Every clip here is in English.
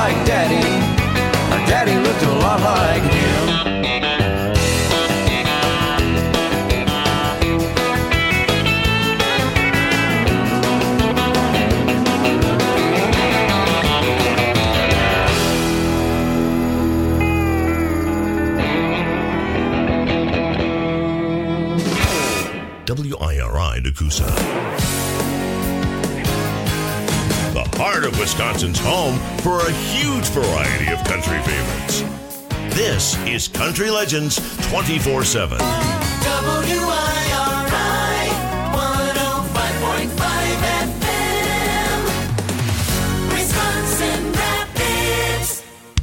like Daddy. Her daddy looked a lot like him. WIRI Nakusa. The heart of Wisconsin's home for a huge variety of country favorites. This is Country Legends 24/7. WIRI 105.5 FM, Wisconsin Rapids.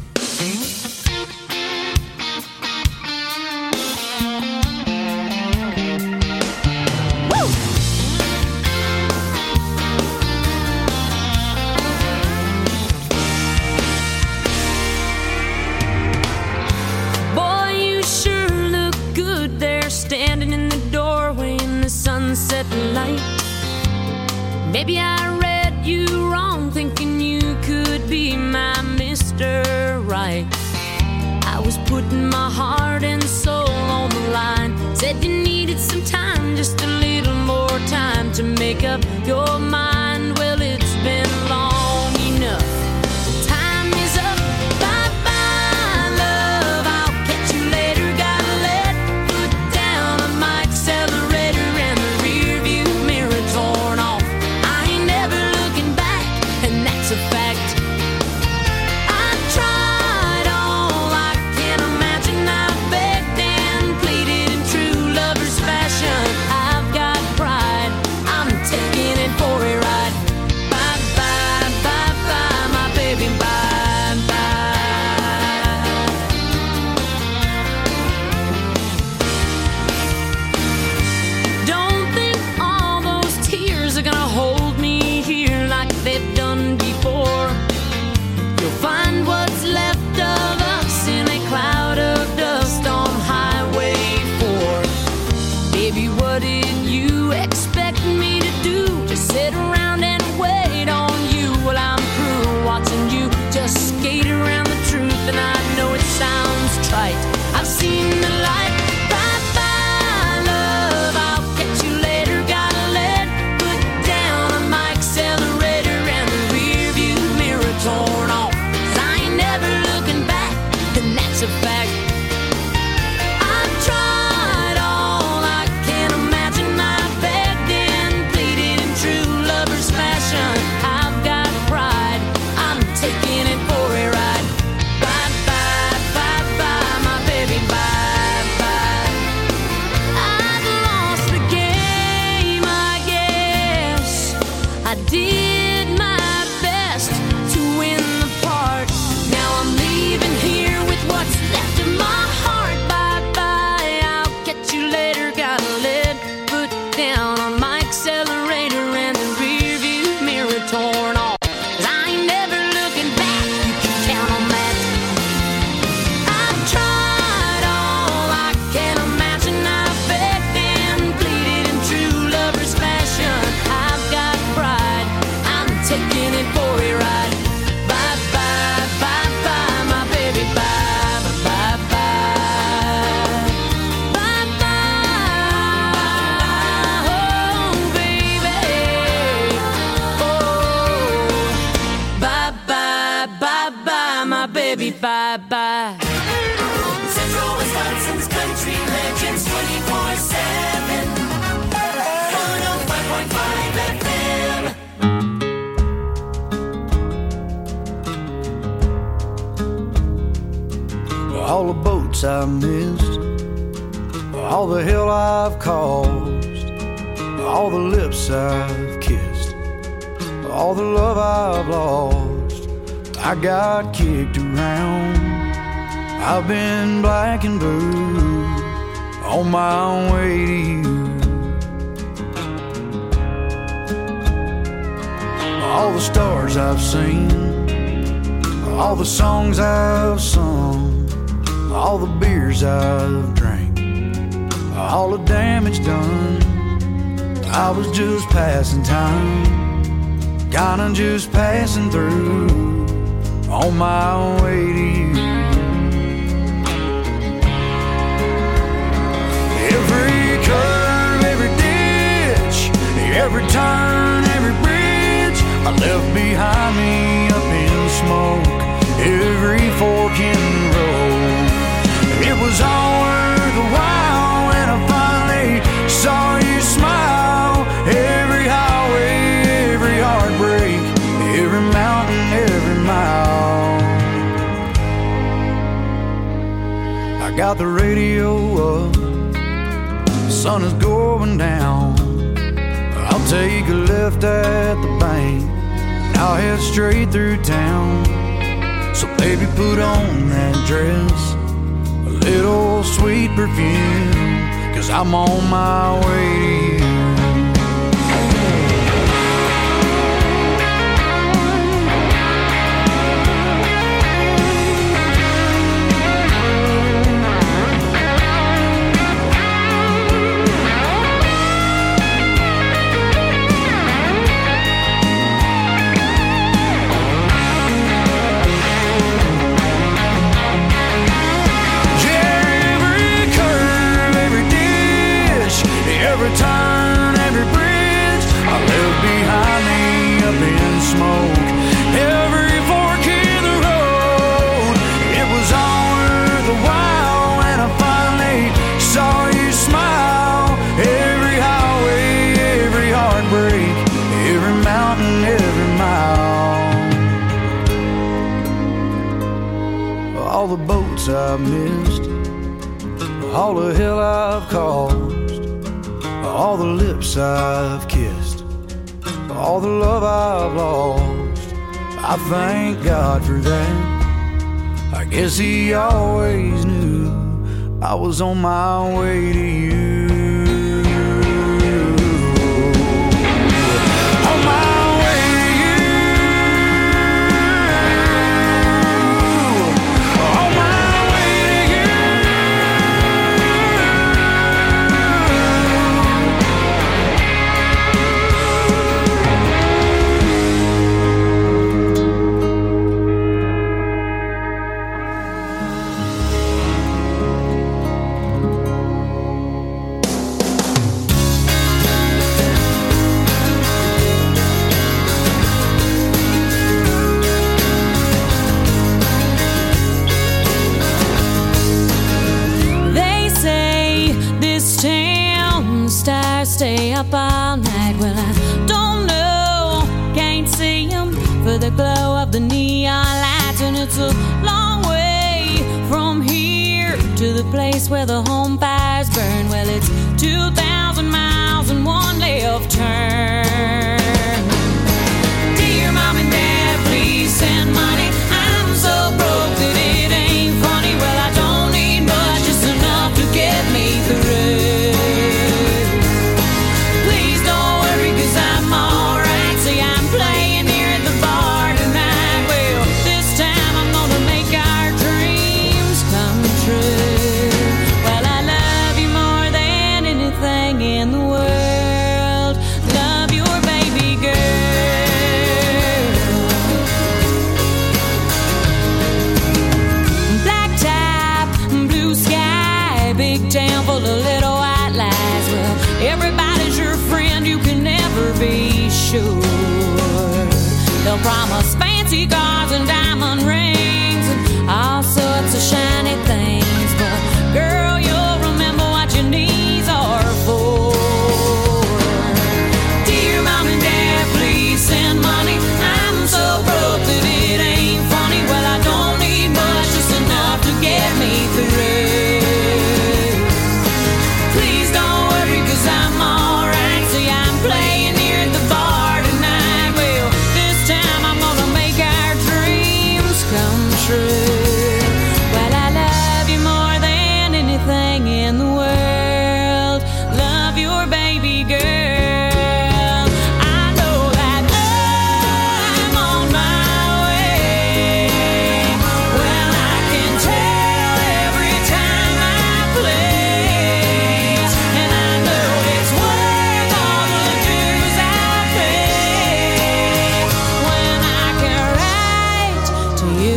Standing in the doorway in the sunset light. Maybe I read you wrong, thinking you could be my Mr. Right. I was putting my heart and soul on the line. Said you needed some time, just a little more time to make up your mind. Well, it's been long enough. Time is up. Bye-bye, love. I'll catch you later. Gotta let foot down on my accelerator and the rear view mirror torn off. I ain't never looking back, and that's a fact. I tried all I can imagine. I begged and pleaded in true lover's fashion. I've got pride. I'm taking it for a ride. Bye-bye, bye-bye, my baby, bye-bye. Don't think all those tears are gonna hold me here like they've done before. You'll find what's left of us in a cloud of dust on Highway 4. Baby, what did you expect me to do? Just sit around and wait on you while I'm through watching you just skate around the truth. And I know it sounds trite, I've seen the light. Bye-bye, love, I'll catch you later. Gotta let foot down on my accelerator and the rear view mirror torn off. 'Cause I ain't never looking back, and that's a fact. I tried all I can imagine. I begged and pleaded in true lover's fashion. I've got pride. I'm taking it for a ride. Bye-bye, bye-bye, my baby, bye-bye. I've lost the game, I guess. I did my best to win the part. Now I'm leaving here with what's left of my heart. Bye-bye, I'll catch you later. Gotta let foot down on my accelerator and the rear view mirror torn off. 'Cause I ain't never looking back, you can count on that. I've tried all I can imagine. I begged and pleaded in true lover's fashion. I've got pride. I'm taking it for a ride. Bye-bye, bye-bye, my baby, bye-bye, bye-bye. Bye-bye, oh, baby. Oh, bye-bye, bye-bye, my baby, bye-bye. Central Wisconsin's Country Legends 24/7, 105.5 FM. All the boats I've missed, all the hell I've caused, all the lips I've kissed, all the love I've lost. I got kicked around, I've been black and blue on my way to you. All the stars I've seen, all the songs I've sung, all the beers I've drank, all the damage done. I was just passing time, kinda just passing through on my way to you. Every curve, every ditch, every turn, every bridge I left behind me up in smoke. Every fork in the road, it was all worth the while when I finally saw you smile. Every highway, every heartbreak, every mountain, every mile. I got the radio up, the sun is going down. I'll take a left at the bank, and I'll head straight through town. So baby, put on that dress, a little sweet perfume, 'cause I'm on my way to you. Every turn, every bridge I left behind me up in smoke. Every fork in the road, it was all worth the while when I finally saw you smile. Every highway, every heartbreak, every mountain, every mile. All the boats I've missed, all the hell I've caused, all the lips I've kissed, all the love I've lost. I thank God for that. I guess He always knew I was on my way to you. On my way to you. On my way to you. Stay up all night. Well, I don't know, can't see them for the glow of the neon lights. And it's a long way from here to the place where the home fires burn. Well, it's 2,000 miles and one left turn. Dear Mom and Dad, please send money. I'm so broke that it ain't funny. Well, I don't need much, just enough to get me through. Be sure they'll promise fancy cars and diamond rings and all sorts of shiny things, but girl, you'll remember what your knees are for. Dear Mom and Dad, please send money. I'm so broke that it ain't funny. Well, I don't need much, just enough to get me through. Please don't worry, 'cause I'm alright. See, I'm playing come true. Well, I love you more than anything in the world. Love your baby girl. I know that I'm on my way. Well, I can tell every time I play, and I know it's worth all the dues I pay when I can write to you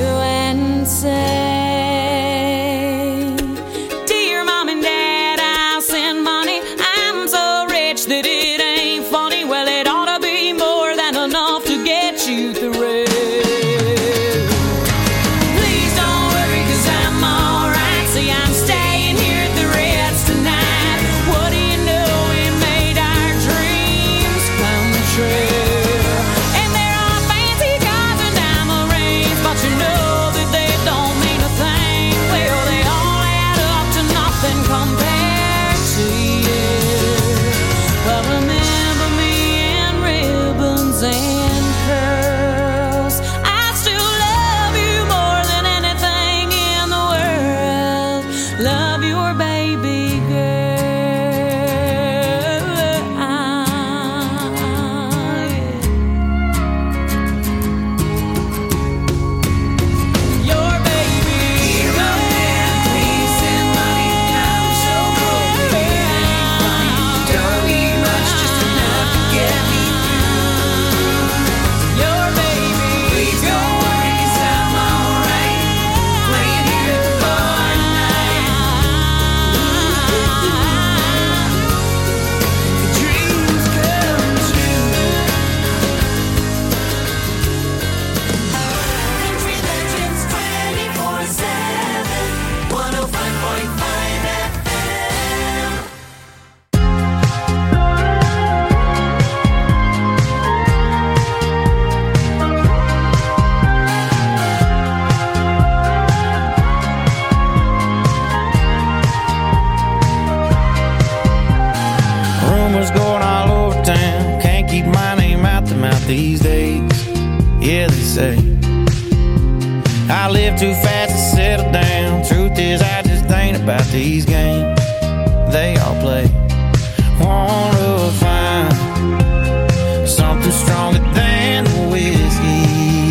I live too fast to settle down. Truth is, I just ain't about these games they all play. Wanna find something stronger than the whiskey.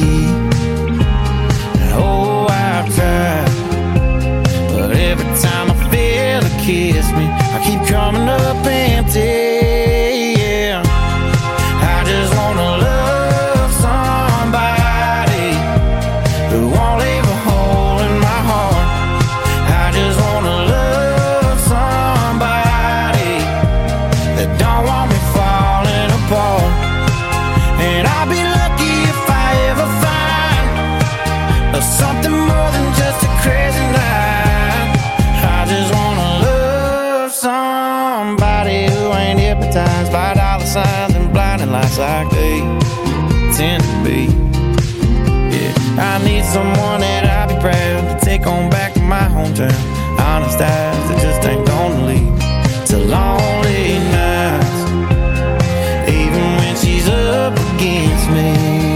Oh, I've tried, but every time I feel her kiss me, I keep coming up empty. Yeah, I just wanna love somebody who won't leave a hole in my heart. I just wanna love somebody that don't want me falling apart. And I'll be lucky if I ever find something more than just a crazy night. I just wanna love somebody who ain't hypnotized by dollar signs and blinding lights like they tend to be. Yeah, I need someone that I'll be proud to take on back to my hometown. Honest eyes that just ain't gonna lead to lonely nights, even when she's up against me.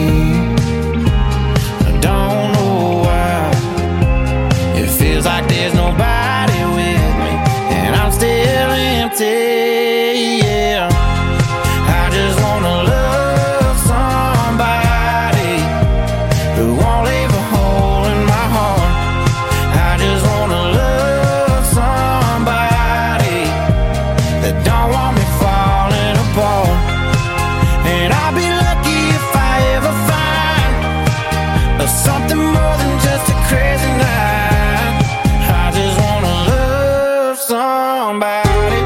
I don't know why it feels like there's nobody with me, and I'm still empty. Yeah, I just wanna love somebody who won't leave a hole in my heart. I just wanna love somebody that don't want me falling apart. And I'll be lucky if I ever find something more than just a crazy night. I just wanna love somebody.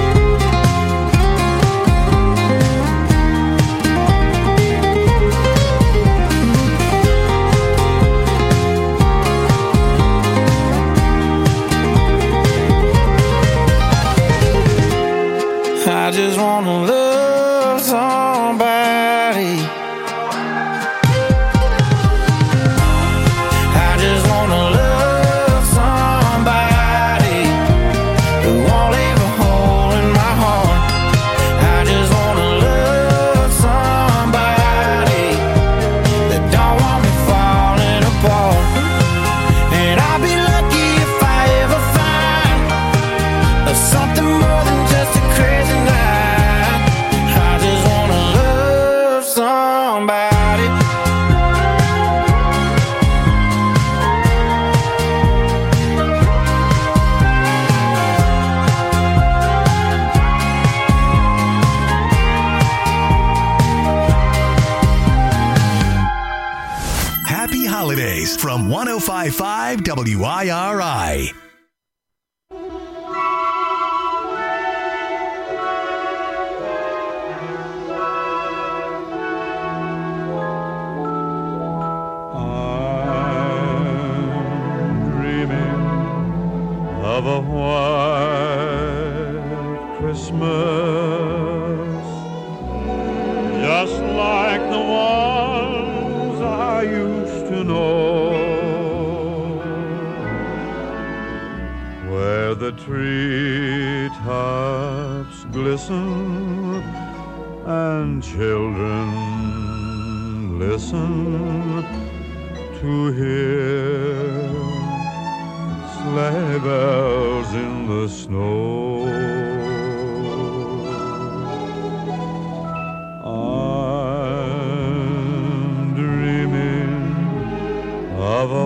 I just wanna love somebody. I just wanna love somebody who won't leave a hole in my heart. I just wanna love somebody that don't want me falling apart. And I'll be lucky if I ever find something more than just a crazy night. I just wanna love somebody. Happy holidays from 105.5 WIRI. Dreaming of a white Christmas, just like the ones I used to know, where the treetops glisten and children listen to hear sleigh bells in the snow. I'm dreaming of a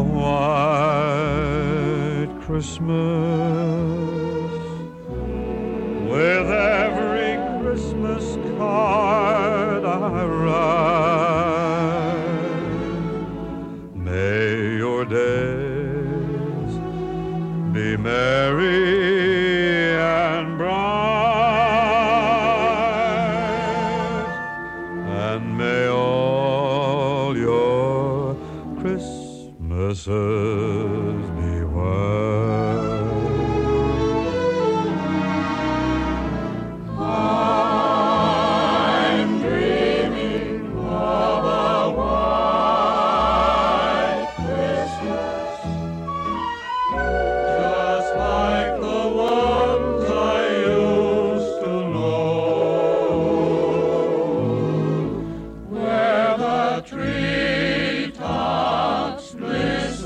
white Christmas, with every Christmas card I write. May your days be merry and bright, and may all your Christmases be white. I'm dreaming of a white Christmas, just like the ones I used to know, where the treetops glisten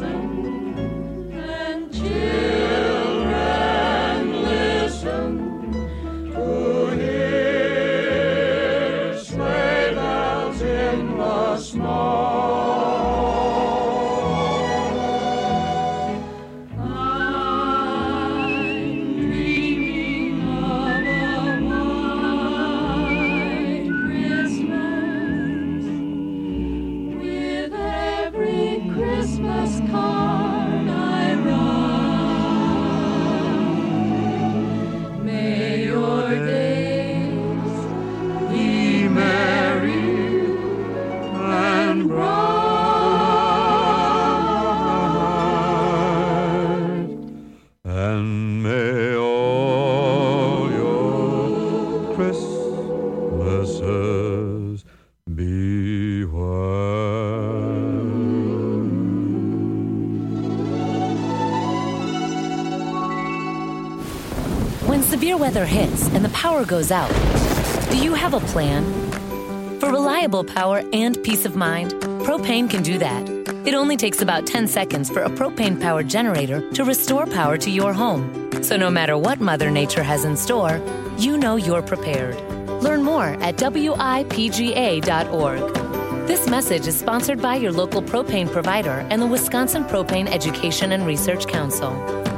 severe weather hits and the power goes out, do you have a plan? For reliable power and peace of mind, Propane can do that. It only takes about 10 seconds for a propane-powered generator to restore power to your home. So no matter what Mother Nature has in store, you know you're prepared. Learn more at WIPGA.org. This message is sponsored by your local propane provider and the Wisconsin Propane Education and Research Council.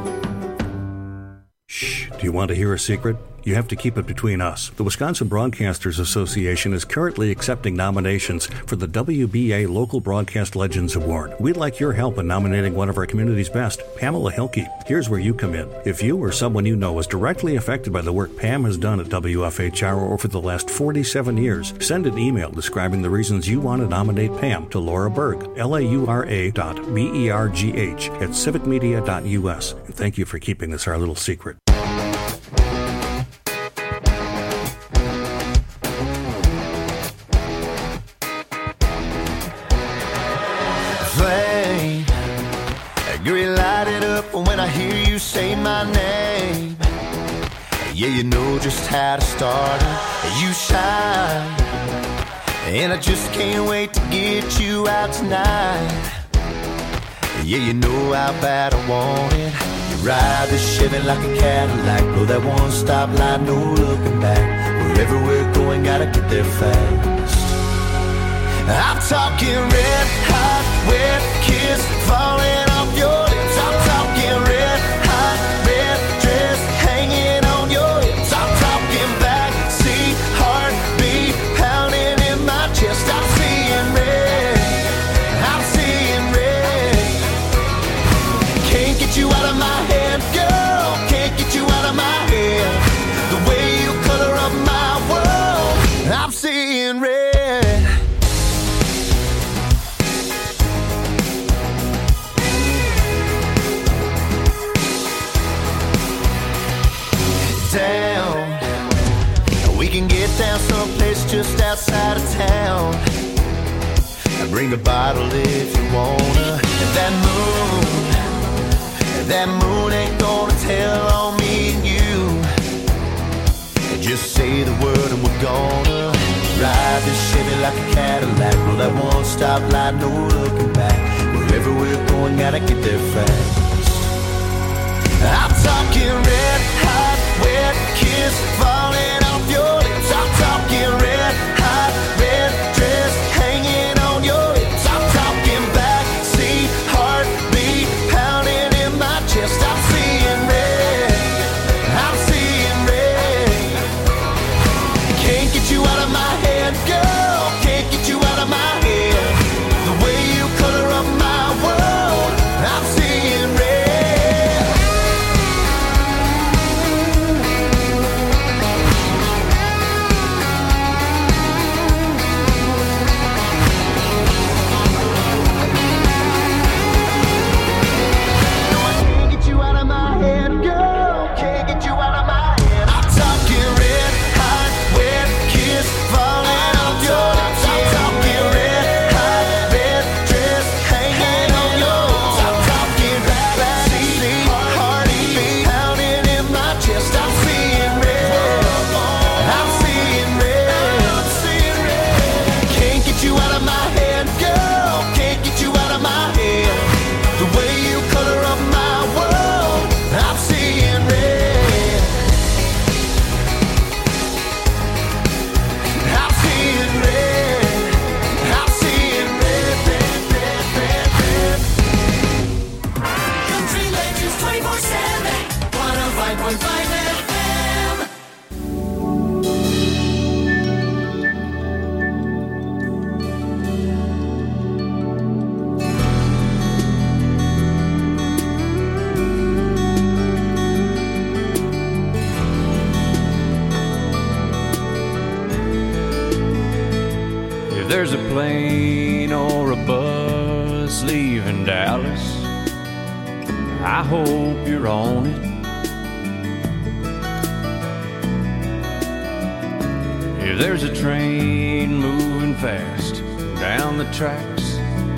Shh. Do you want to hear a secret? You have to keep it between us. The Wisconsin Broadcasters Association is currently accepting nominations for the WBA Local Broadcast Legends Award. We'd like your help in nominating one of our community's best, Pamela Hilke. Here's where you come in. If you or someone you know is directly affected by the work Pam has done at WFHR over the last 47 years, send an email describing the reasons you want to nominate Pam to Laura Berg, laura.bergh@civicmedia.us. And thank you for keeping this our little secret. You're lighted up when I hear you say my name. Yeah, you know just how to start it. You shine, and I just can't wait to get you out tonight. Yeah, you know how bad I want it. You ride the Chevy like a Cadillac, blow that one stop light, no looking back. Wherever we're going, gotta get there fast. I'm talking red hot, wet kiss falling off your lips. I'm talking red hot, red dress hanging on your hips. I'm talking backseat heartbeat pounding in my chest. I'm seeing red, I'm seeing red. Can't get you out of my head, girl. Can't get you out of my head. The way you color up my world, I'm seeing red. Down, we can get down someplace just outside of town. Bring a bottle if you wanna. And that moon ain't gonna tell on me and you. Just say the word and we're gonna ride this Chevy like a Cadillac, blow that one stop light, no looking back. Wherever we're going, gotta get there fast. I'm talking red hot, wet kiss falling off your lips. I'm talking red hot, red dress hanging on your hips. I'm talking backseat heartbeat pounding in my chest. I'm seeing red, I'm seeing red. Can't get you out of my head, girl. Can't get you out of my head. The way you color up my world, I'm seeing red. There's a plane or a bus leaving Dallas, I hope you're on it. If there's a train moving fast down the tracks,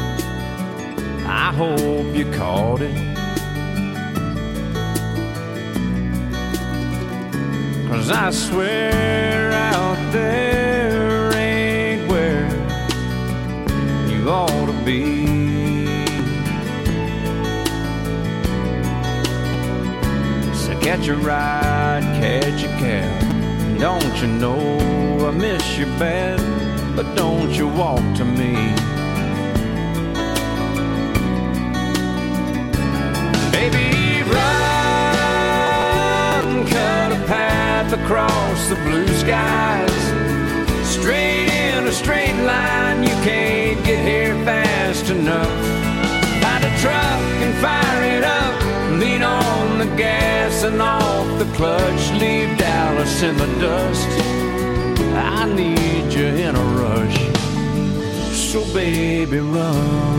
I hope you caught it. 'cause I swear out there ain't where you ought to be. So catch a ride, catch a cab. Don't you know I miss you bad, but don't you walk to me. Baby, run, cut a path across the blue skies. Straight in a straight line, you can't get here fast enough. Find a truck and fire it up, lean on the gas and off the clutch. Leave Dallas in the dust, I need you in a rush. So baby, run.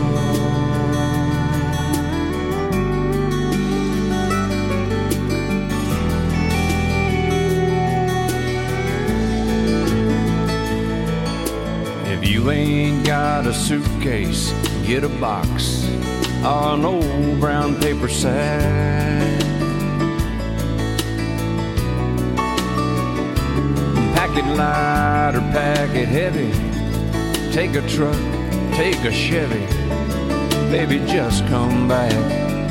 You ain't got a suitcase, get a box or an old brown paper sack. Pack it light or pack it heavy. Take a truck, take a Chevy. Baby, just come back.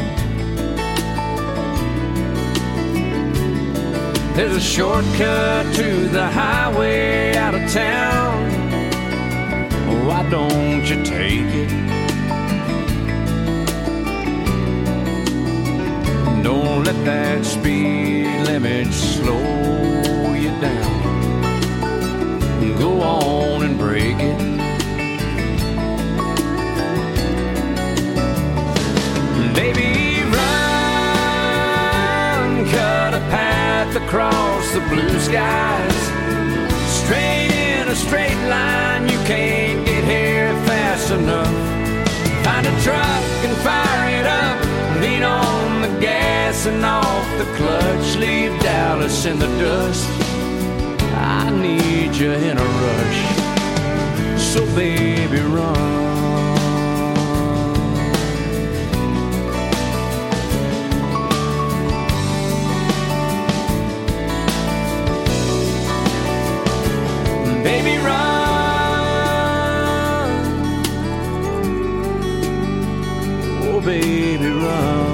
There's a shortcut to the highway out of town. Why don't you take it? Don't let that speed limit slow you down. Go on and break it. Baby, run, cut a path across the blue skies. Straight in a straight line, you can't get here fast enough. Find a truck and fire it up, lean on the gas and off the clutch. Leave Dallas in the dust, I need you in a rush. So baby, run. Baby, run. Oh, baby, run.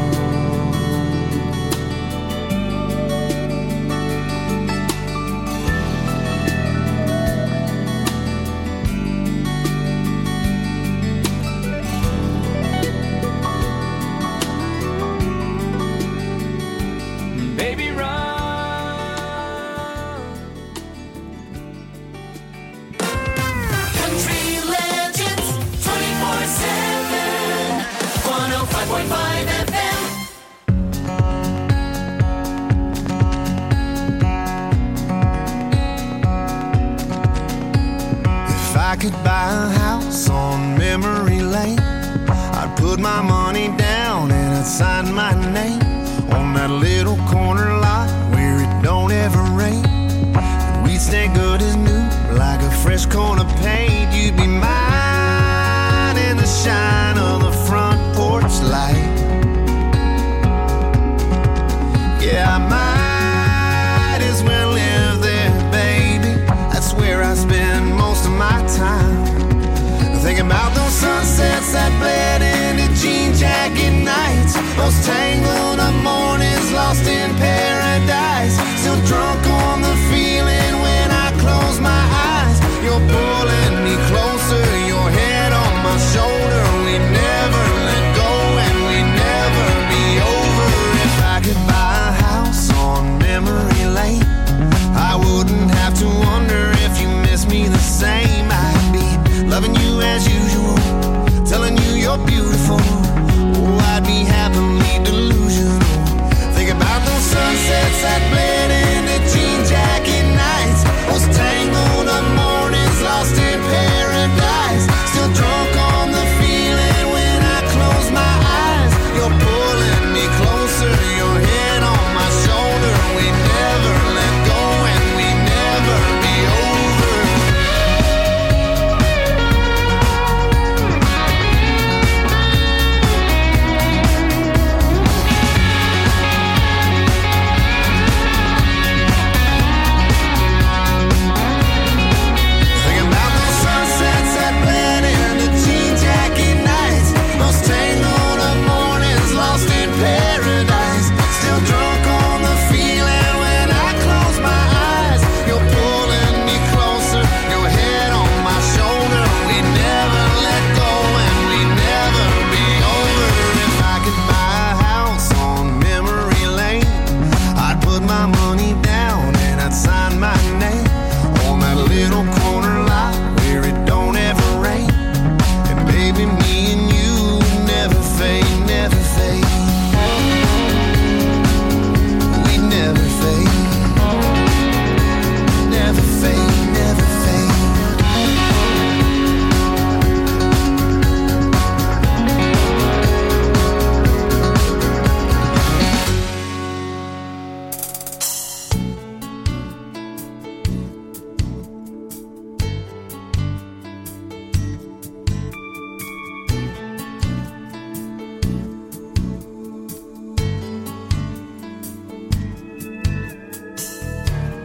Baby, run. Country Legends 24/7, 105.5 FM. If I could buy a house on memory lane, I'd put my money down and I'd sign my name on that little corner lot where it don't ever rain. And we'd stay good as new, like a fresh coat of paint. You'd be mine in the shine of the front porch light. Yeah, I might as well live there, baby. That's where I spend most of my time. Thinking about those sunsets that bled into jean jacket nights, those tangled up mornings lost in paradise. Still drunk on the feeling when I close my eyes. You're pulling me closer, your head on my shoulder. We never let go and we never be over. If I could buy a house on memory lane, I wouldn't have to wonder if you miss me the same. I'd be loving you as usual, telling you you're beautiful. Oh, I'd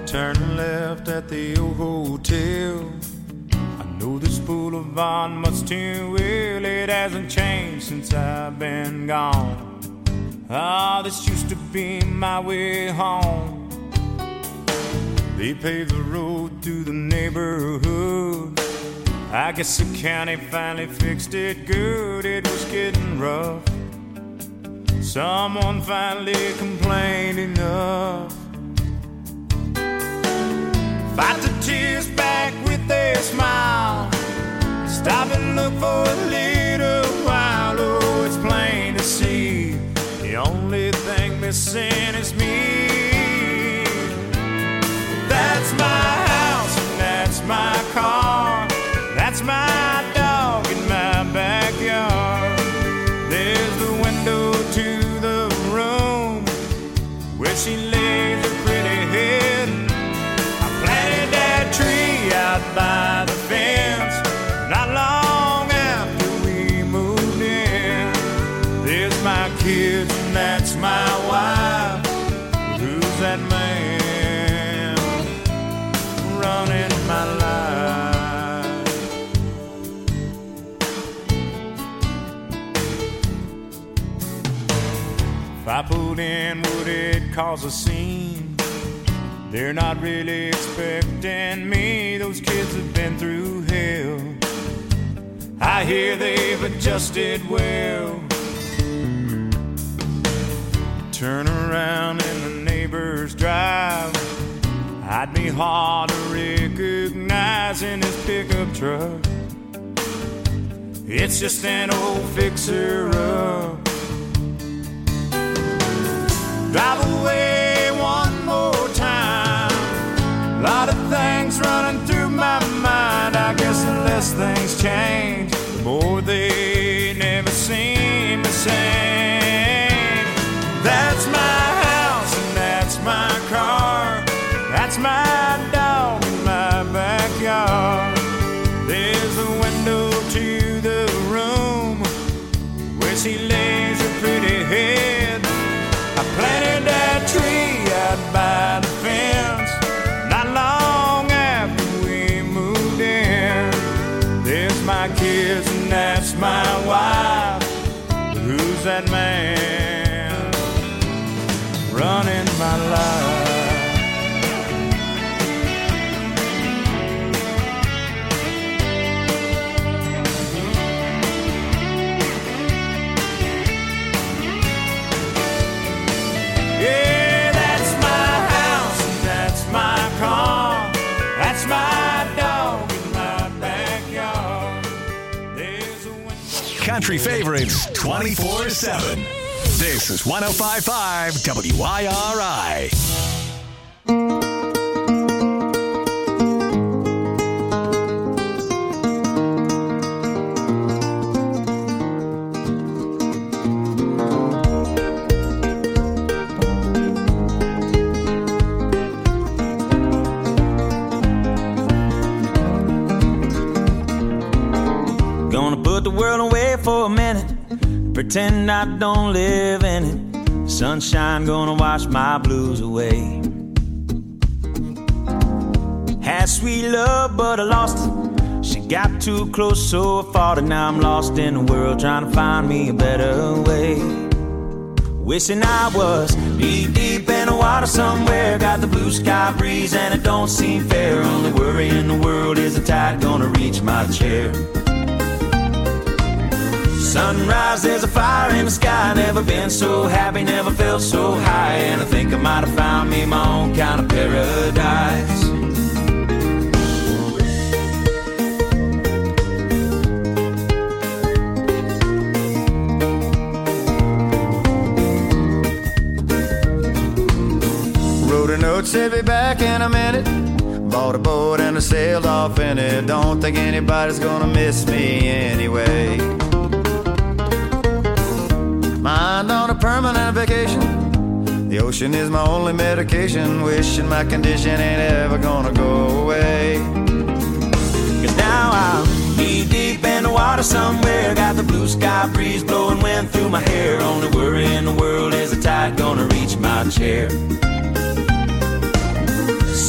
Turn left at the old hotel. I know this boulevard much too well. It hasn't changed since I've been gone. Ah, this used to be my way home. They paved the road through the neighborhood. I guess the county finally fixed it good. It was getting rough. Someone finally complained enough. Fight the tears back with a smile. Stop and look for a little while. Oh, it's plain to see the only thing missing is me. That's my house and that's my car. That's my dog in my backyard. There's the window to the room where she lays her pretty head. Tree out by the fence not long after we moved in. There's my kids and that's my wife. Who's that man running my life? If I pulled in, would it cause a scene? They're not really expecting me. Those kids have been through hell. I hear they've adjusted well. Turn around in the neighbor's drive. I'd be hard to recognize in his pickup truck. It's just an old fixer-up. Drive away one more time. A lot of things running through my mind. I guess the less things change, the more they never seem the same. That's my house and that's my car. That's my dog in my backyard. There's a window to the room where she lays her pretty head. I planted that tree out by the fence not long after we moved in. There's my kids and that's my wife. But who's that man running my life? Yeah, that's my house and that's my car. That's my dog in my backyard. There's a window. Country favorites 24/7. This is 105.5 WIRI. The world away for a minute, pretend I don't live in it. Sunshine gonna wash my blues away. Had sweet love but I lost it. She got too close so I fought it. Now I'm lost in the world trying to find me a better way. Wishing I was deep in the water somewhere. Got the blue sky breeze and it don't seem fair. Only worry in the world is the tide gonna reach my chair. Sunrise, there's a fire in the sky. Never been so happy, never felt so high. And I think I might have found me my own kind of paradise. Wrote a note, said be back in a minute. Bought a boat and I sailed off in it. Don't think anybody's gonna miss me anyway. Mind on a permanent vacation. The ocean is my only medication. Wishing my condition ain't ever gonna go away. Cause now I'm knee deep in the water somewhere. Got the blue sky breeze blowing wind through my hair. Only worry in the world is the tide gonna reach my chair.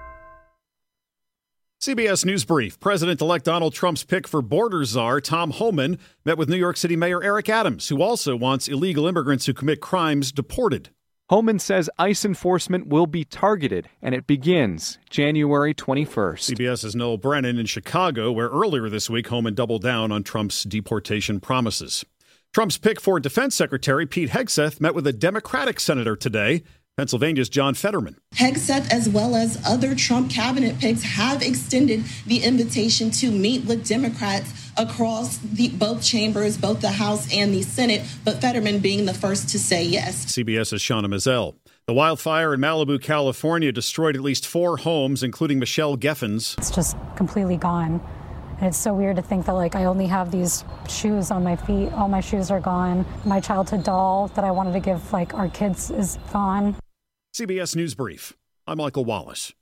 CBS News Brief. President-elect Donald Trump's pick for border czar, Tom Homan, met with New York City Mayor Eric Adams, who also wants illegal immigrants who commit crimes deported. Homan says ICE enforcement will be targeted, and it begins January 21st. CBS's Noel Brennan in Chicago, where earlier this week Homan doubled down on Trump's deportation promises. Trump's pick for Defense Secretary Pete Hegseth met with a Democratic senator today. Pennsylvania's John Fetterman. Hegseth, as well as other Trump cabinet picks, have extended the invitation to meet with Democrats across both chambers, both the House and the Senate, but Fetterman being the first to say yes. CBS's Shauna Mazel. The wildfire in Malibu, California destroyed at least 4 homes, including Michelle Geffen's. It's just completely gone. And it's so weird to think that, I only have these shoes on my feet. All my shoes are gone. My childhood doll that I wanted to give, our kids is gone. CBS News Brief. I'm Michael Wallace.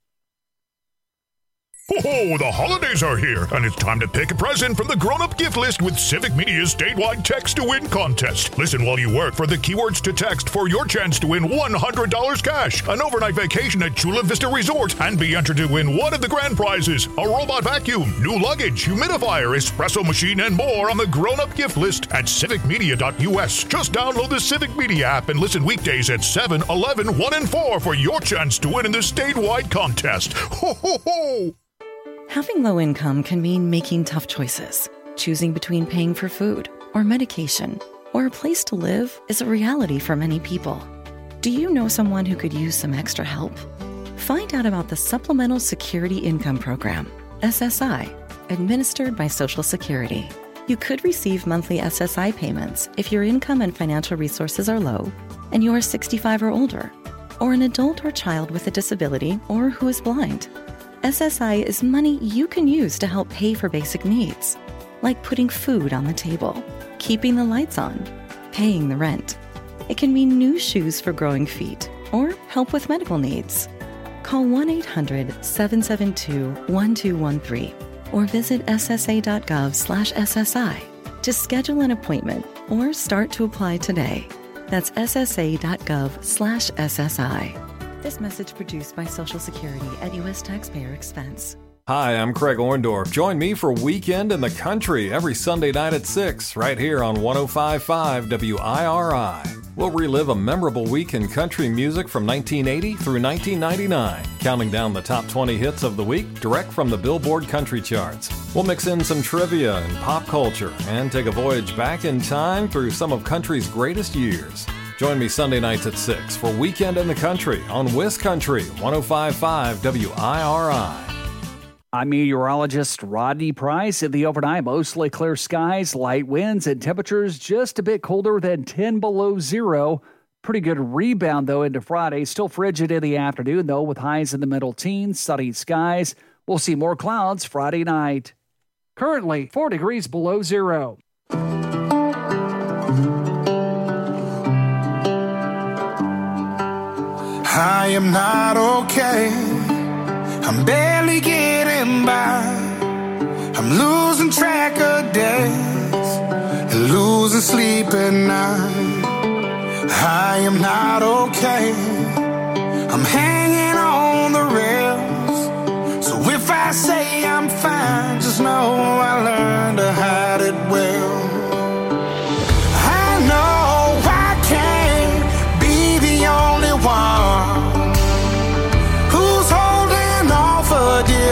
Oh, the holidays are here, and it's time to pick a present from the grown-up gift list with Civic Media's statewide Text to Win contest. Listen while you work for the keywords to text for your chance to win $100 cash, an overnight vacation at Chula Vista Resort, and be entered to win one of the grand prizes, a robot vacuum, new luggage, humidifier, espresso machine, and more on the grown-up gift list at civicmedia.us. Just download the Civic Media app and listen weekdays at 7, 11, 1, and 4 for your chance to win in the statewide contest. Ho, ho, ho! Having low income can mean making tough choices. Choosing between paying for food or medication or a place to live is a reality for many people. Do you know someone who could use some extra help? Find out about the Supplemental Security Income Program, SSI, administered by Social Security. You could receive monthly SSI payments if your income and financial resources are low and you are 65 or older, or an adult or child with a disability or who is blind. SSI is money you can use to help pay for basic needs, like putting food on the table, keeping the lights on, paying the rent. It can mean new shoes for growing feet or help with medical needs. Call 1-800-772-1213 or visit ssa.gov/SSI to schedule an appointment or start to apply today. That's ssa.gov/SSI. This message produced by Social Security at U.S. taxpayer expense. Hi, I'm Craig Orndorff. Join me for Weekend in the Country every Sunday night at 6, right here on 105.5 WIRI. We'll relive a memorable week in country music from 1980 through 1999, counting down the top 20 hits of the week direct from the Billboard Country Charts. We'll mix in some trivia and pop culture and take a voyage back in time through some of country's greatest years. Join me Sunday nights at 6 for Weekend in the Country on WisCountry 105.5 WIRI. I'm meteorologist Rodney Price. In the overnight, mostly clear skies, light winds, and temperatures just a bit colder than 10 below zero. Pretty good rebound, though, into Friday. Still frigid in the afternoon, though, with highs in the middle teens, sunny skies. We'll see more clouds Friday night. Currently, 4 degrees below zero. I am not okay. I'm barely getting by. I'm losing track of days, losing sleep at night. I am not okay. I'm hanging on the rails. So if I say I'm fine, just know I learned to hide it well. I know I can't be the only one who's holding on for dear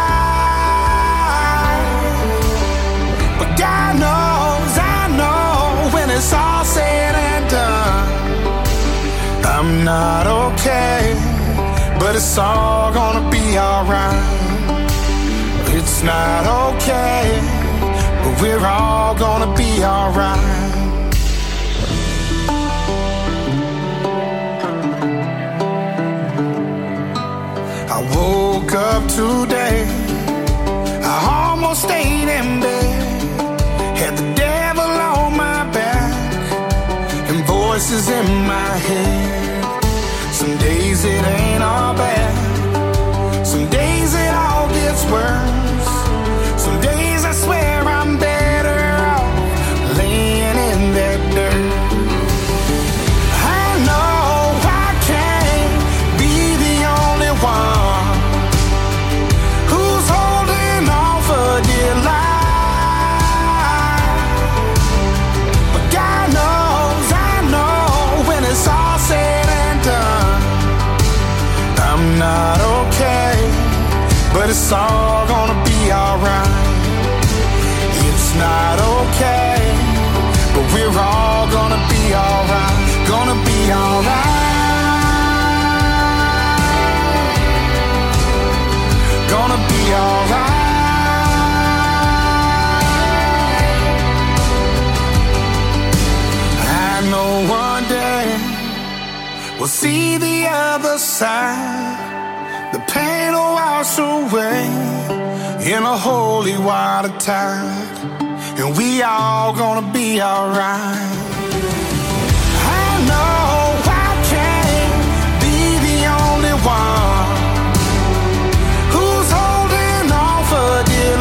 life. But God knows, I know, when it's all said and done, I'm not okay, but it's all gonna be alright. It's not okay, but we're all gonna be alright. I woke up today, I almost stayed in bed, had the devil on my back and voices in my head. Some days it ain't all bad, some days it all gets worse. Some days I swear I'm better off laying in that dirt. I know I can't be the only one who's holding it's all gonna be alright. It's not okay, but we're all gonna be alright. Gonna be alright. Gonna be alright. I know one day we'll see the other side. The pain will wash away in a holy water tide, and we all gonna be alright. I know I can't be the only one who's holding on for dear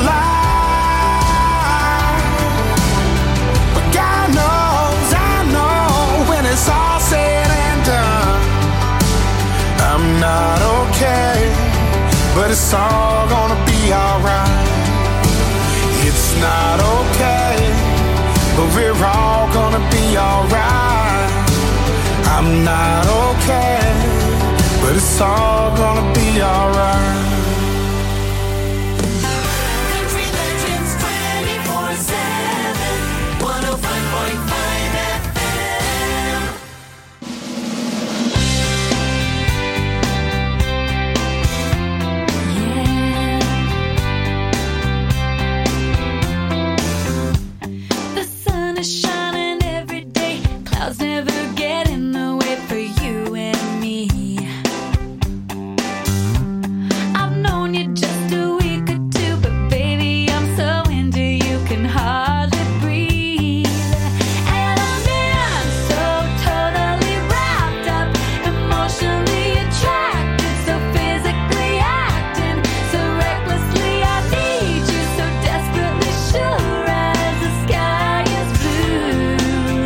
life, but God knows, I know when it's all said and done, I'm not okay, but it's all gonna be alright. It's not okay, but we're all gonna be alright. I'm not okay, but it's all gonna be alright. Country Legends 24/7, 105.5 FM. The sun is shining every day. Clouds never get in the way for you and me. I've known you just a week or two, but baby, I'm so into you, can hardly breathe. And I'm in so totally wrapped up, emotionally attracted, so physically acting, so recklessly I need you, so desperately sure as the sky is blue.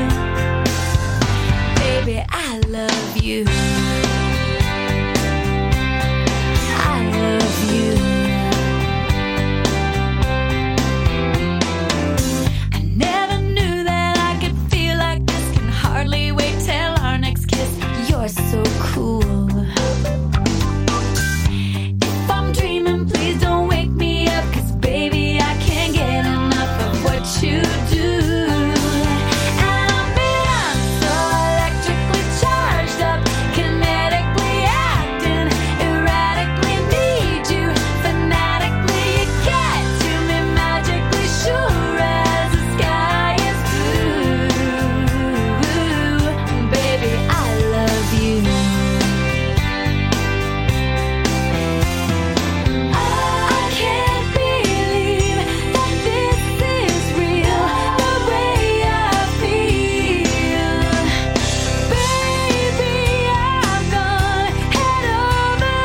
Baby, I love you. I love you. I never knew that I could feel like this. Can hardly wait till our next kiss. You're so cool. If I'm dreaming, please don't wake me up, 'cause baby, I can't get enough of what you do. And I'm in so electrically charged up, kinetically acting, erratically need you, fanatically you get to me, magically sure as the sky is blue. Baby, I love you. I can't believe that this is real, the way I feel. Baby, I'm gone head over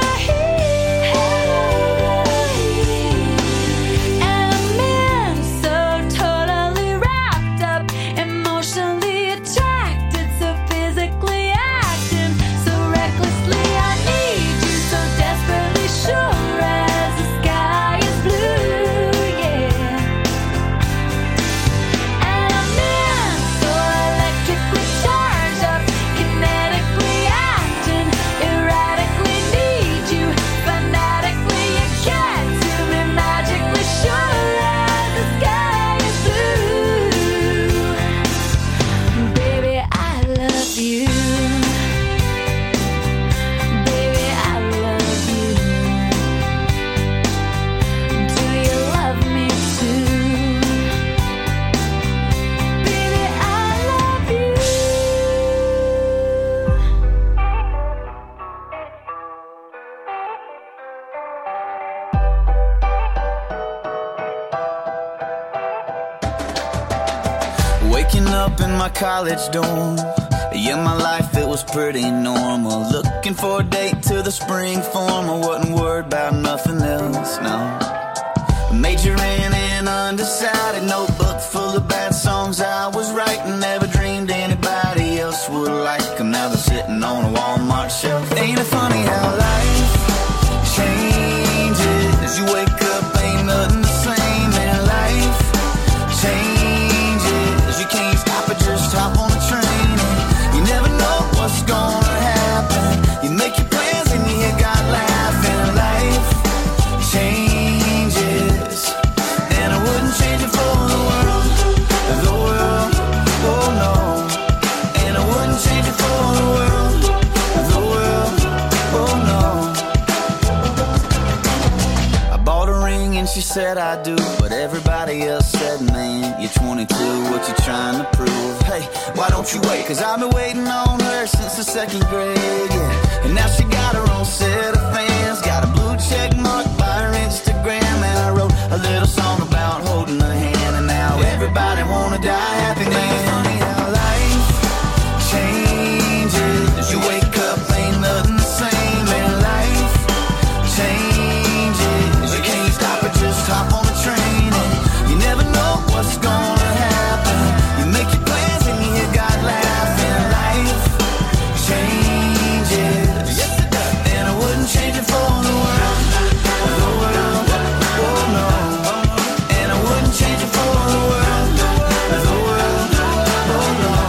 heels. And I'm in so totally wrapped up, emotionally attracted, so physically acting, so recklessly I need you, so desperately sure as the sky is blue, yeah. And I'm in so electrically charged up, kinetically acting, erratically need you, fanatically you get to me, magically sure as the sky is blue. Baby, I love you. Baby, I love you. Do you love me too? Baby, I love you. Waking up in my college dorm. Yeah, my life, it was pretty normal. Looking for a date to the spring form. I wasn't worried about nothing else, no. Majoring in undecided, notebook full of bad songs I was writing. Never dreamed anybody else would like them. Now they're sitting on a Walmart shelf. Ain't it funny how life changes? You wake up, ain't nothing the same, and life changes. You can't stop it, just hop on the train. You never know what's gonna happen. You make your plans and you hear God laughing. Life changes. said I do, but everybody else said, man, you're 22, what you trying to prove? Hey, why don't you wait? Cause I've been waiting on her since the 2nd grade, yeah. And now she got her own set of fans, got a blue check mark by her Instagram, and I wrote a little song about holding her hand, and now everybody wanna die happy, man. Funny how life changes. You wake up, ain't nothing the same, and life changes. You can't stop it, just hop on the train, and you never know what's gonna happen. You make your plans and you got laughing. Life changes. Yes, it does. And I wouldn't change it for the world. The world, oh no. And I wouldn't change it for the world. The world, oh no.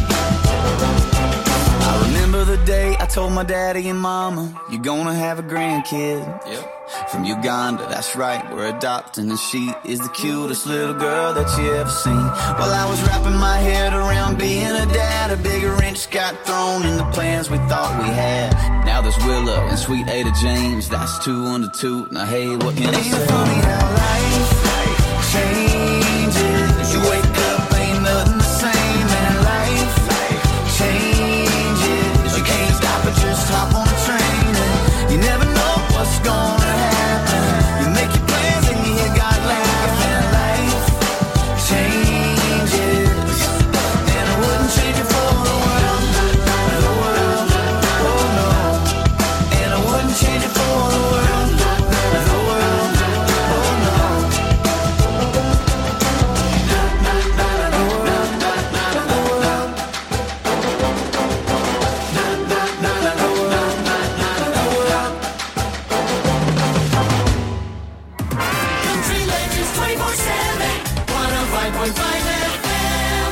I remember the day I told my daddy and mama, you're gonna have a grandkid. Yep. From Uganda, that's right, we're adopting, and she is the cutest little girl that you ever seen. While I was wrapping my head around being a dad, a big wrench got thrown in the plans we thought we had. Now there's Willow and sweet Ada James, that's 2 under 2. Now hey, what can I say? Ain't it funny how life changes? You wake up, ain't nothing the same, and life changes. You can't stop it, just hop on the train, and you never know what's gonna happen. You make your plans and you got laughing. Life changes, and I wouldn't change it for the world. The world, oh no. And I wouldn't change it for the world. The world, oh no. Country legends 24/7, 105.5 FM.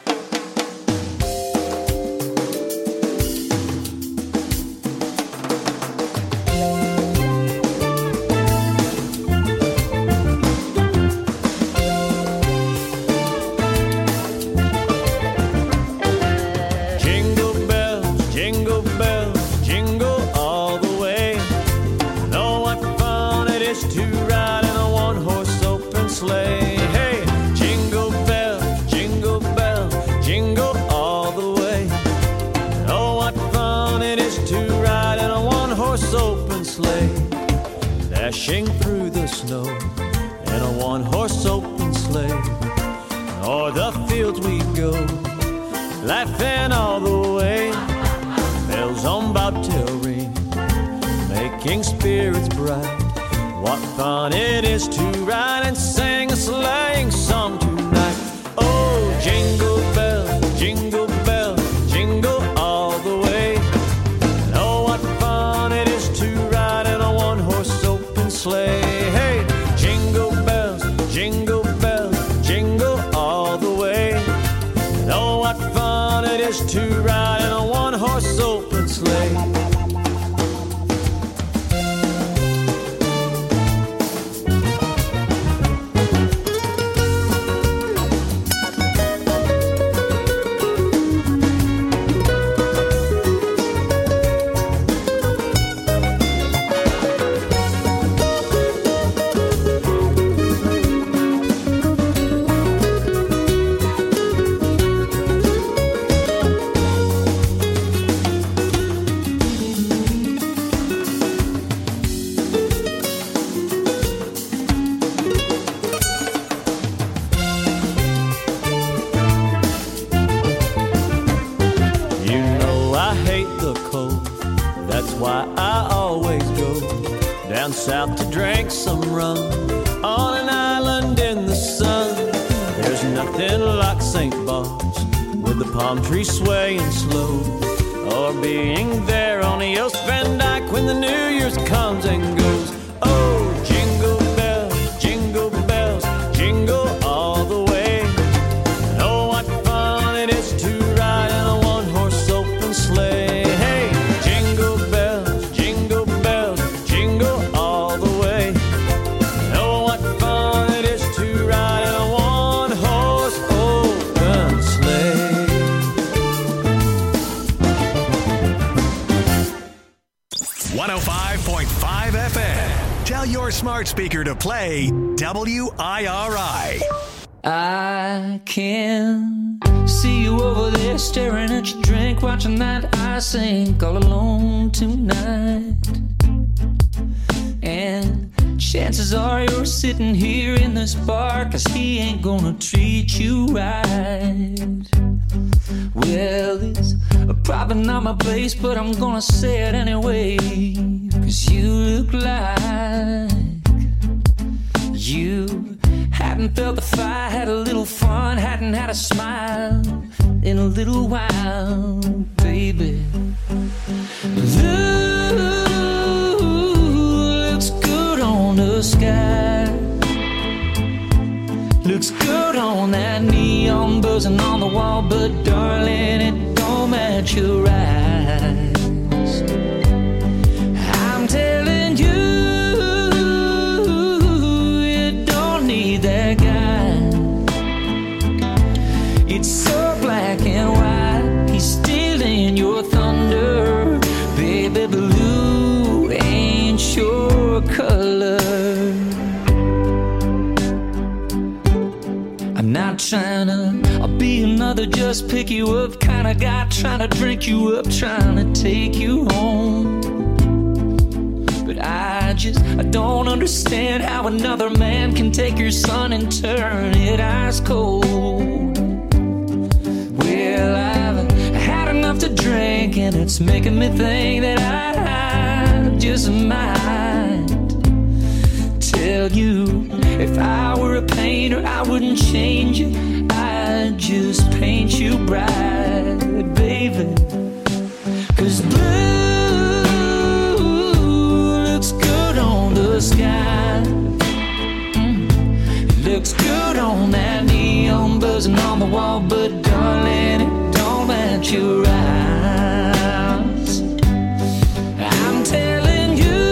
Jingle bells, jingle all the way. Know what fun it is to ride in a one-horse open sleigh. Hey, jingle bells, jingle all the way. Know what fun it is to ride in a one-horse open sleigh. Dashing through the snow in a one-horse open sleigh. O'er the fields we go, laughing all the way. Bells on bobtail ring, making spirits bright. What fun it is to ride and sing a sleighing song tonight. Oh, jingle bells, jingle all the way. Oh, what fun it is to ride in a one-horse open sleigh. Hey, jingle bells, jingle all the way. Oh, what fun it is to ride in a one-horse open sleigh. You know I hate the cold, that's why I always go down south to drink some rum on an island in the sun. There's nothing like St. Bart's with the palm trees swaying slow, or being there on the Oost Van Dyke when the New Year's comes and goes. Oh, jingle bells, jingle all the way. Oh, what fun it is to ride in a one-horse open sleigh. Hey, jingle bells, jingle all the way. Oh, what fun it is to ride in a one-horse open sleigh. 105.5 FM. Tell your smart speaker to play WIRI. I can see you over there staring at your drink, watching that ice sink all alone tonight. And chances are you're sitting here in this bar 'cause he ain't gonna treat you right. Well, it's probably not my place, but I'm gonna say it anyway, 'cause you look like you hadn't felt the fire, had a little fun, hadn't had a smile in a little while, baby. Looks good on the sky, looks good on that neon buzzing on the wall, but darling, it don't match your eyes. I'm telling you, that guy. It's so black and white, he's stealing your thunder. Baby blue ain't your color. I'm not trying to be another just pick you up kind of guy, trying to drink you up, trying to take you home. But I don't understand how another man can take your sun and turn it ice cold. Well, I've had enough to drink and it's making me think that I just might tell you, if I were a painter, I wouldn't change you, I'd just paint you bright, baby. 'Cause blue sky, looks good on that neon buzzing on the wall, but darling, it don't match your eyes. I'm telling you,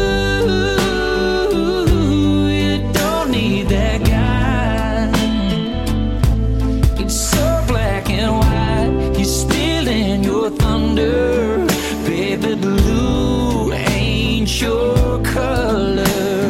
you don't need that guy. It's so black and white, he's stealing your thunder. Baby blue ain't your color.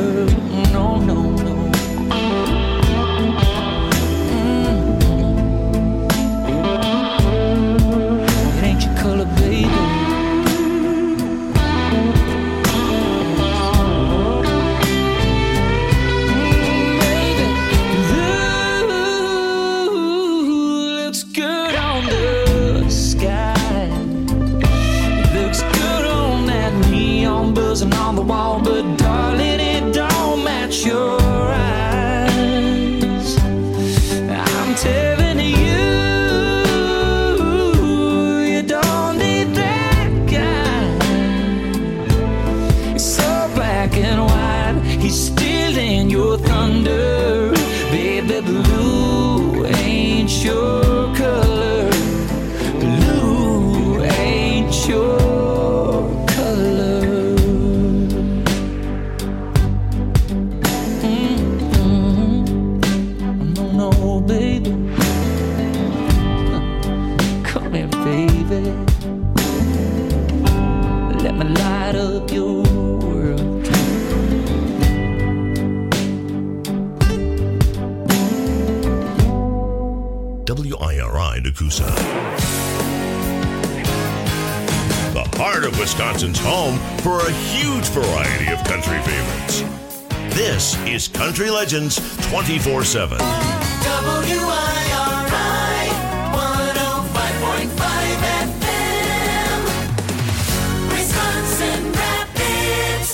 On the wall, but darling, it don't match your eyes. I'm telling you, you don't need that guy. It's so black and white, he's stealing your thunder. Baby blue ain't your color. Blue ain't your WIRI Nakusa. The heart of Wisconsin's home for a huge variety of country favorites. This is Country Legends 24/7. WIRI 105.5 FM, Wisconsin Rapids.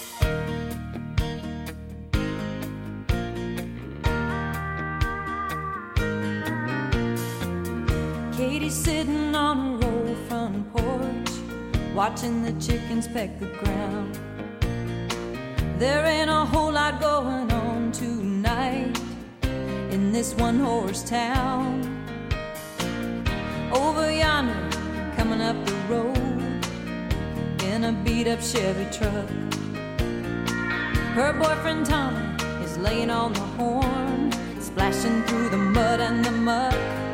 Katie's sitting on a roll front porch, watching the chickens peck the ground. There ain't a whole lot going on tonight in this one-horse town. Over yonder, coming up the road in a beat-up Chevy truck, her boyfriend Tommy is laying on the horn, splashing through the mud and the muck.